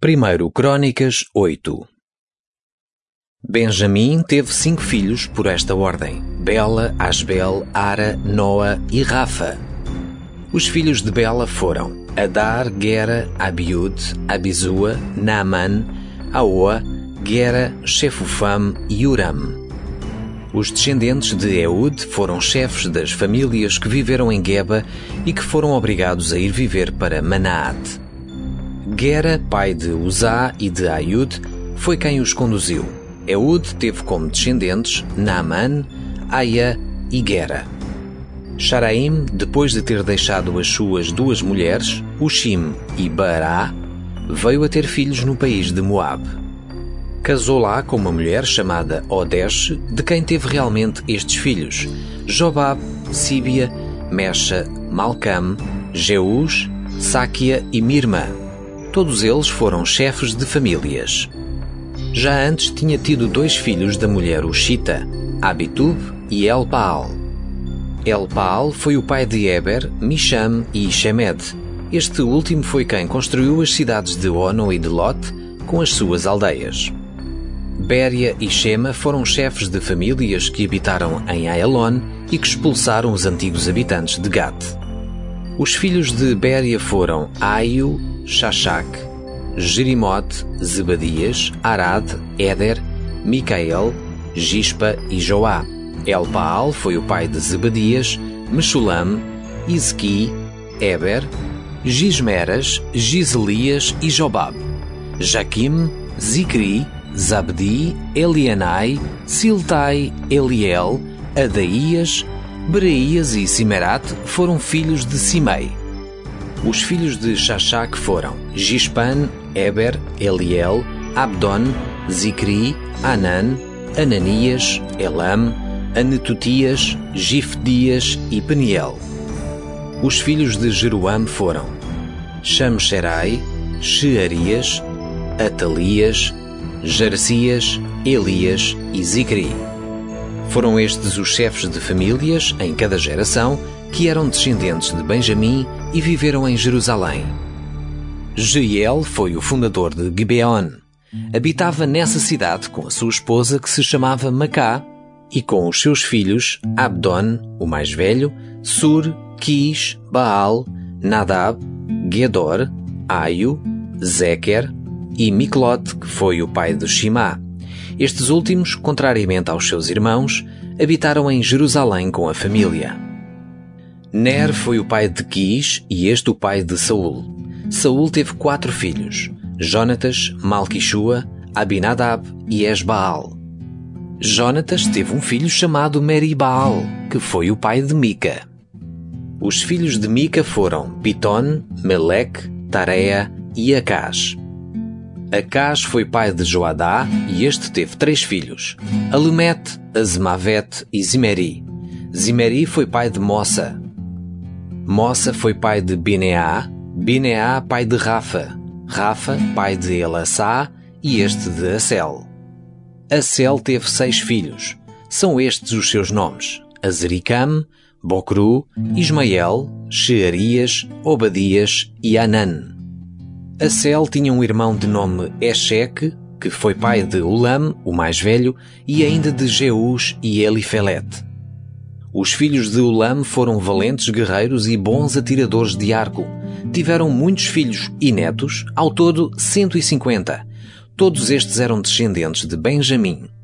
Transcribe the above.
1 Crônicas 8. Benjamim teve 5 filhos por esta ordem: Bela, Asbel, Ara, Noa e Rafa. Os filhos de Bela foram Adar, Gera, Abiúd, Abizua, Naaman, Aoa, Gera, Shefufam e Uram. Os descendentes de Eúd foram chefes das famílias que viveram em Geba e que foram obrigados a ir viver para Manaate. Gera, pai de Uzá e de Aiúd, foi quem os conduziu. Eúd teve como descendentes Naaman, Aia e Gera. Sharaim, depois de ter deixado as suas 2 mulheres, Ushim e Baará, veio a ter filhos no país de Moabe. Casou lá com uma mulher chamada Odesh, de quem teve realmente estes filhos: Jobab, Síbia, Mesha, Malcam, Jeús, Sáquia e Mirma. Todos eles foram chefes de famílias. Já antes tinha tido 2 filhos da mulher Ushita, Abitub e Elpaal. Elpaal foi o pai de Eber, Misham e Shemed. Este último foi quem construiu as cidades de Ono e de Lot, com as suas aldeias. Béria e Shema foram chefes de famílias que habitaram em Aelon e que expulsaram os antigos habitantes de Gat. Os filhos de Béria foram Aiu, Shashak, Jerimote, Zebadias, Arad, Éder, Micael, Gispa e Joá. Elpaal foi o pai de Zebadias, Meshulam, Izqui, Eber, Gismeras, Giselias e Jobab. Jaquim, Zicri, Zabdi, Elianai, Siltai, Eliel, Adaías, Beraías e Simerat foram filhos de Simei. Os filhos de Shashak foram Gispan, Eber, Eliel, Abdon, Zicri, Anan, Ananias, Elam, Anetutias, Gifdias e Peniel. Os filhos de Jeroam foram Shamsherai, Shearias, Atalias, Jarcias, Elias e Zicri. Foram estes os chefes de famílias, em cada geração, que eram descendentes de Benjamim e viveram em Jerusalém. Jeiel foi o fundador de Gibeon. Habitava nessa cidade com a sua esposa, que se chamava Macá, e com os seus filhos Abdon, o mais velho, Sur, Quis, Baal, Nadab, Gedor, Aio, Zequer e Miclote, que foi o pai de Shimá. Estes últimos, contrariamente aos seus irmãos, habitaram em Jerusalém com a família. Ner foi o pai de Quis e este o pai de Saul. Saul teve 4 filhos: Jonatas, Malquishua, Abinadab e Esbaal. Jonatas teve um filho chamado Meribaal, que foi o pai de Mica. Os filhos de Mica foram Piton, Meleque, Tarea e Acás. Acás foi pai de Joadá e este teve 3 filhos: Alemete, Azmavete e Zimeri. Zimeri foi pai de Mossa. Mossa foi pai de Bineá, Bineá pai de Rafa, Rafa pai de Elassá e este de Assel. Assel teve 6 filhos. São estes os seus nomes: Azricam, Bocru, Ismael, Shearias, Obadias e Anan. Assel tinha um irmão de nome Esheque, que foi pai de Ulam, o mais velho, e ainda de Jeús e Elifelete. Os filhos de Ulam foram valentes guerreiros e bons atiradores de arco. Tiveram muitos filhos e netos, ao todo 150. Todos estes eram descendentes de Benjamim.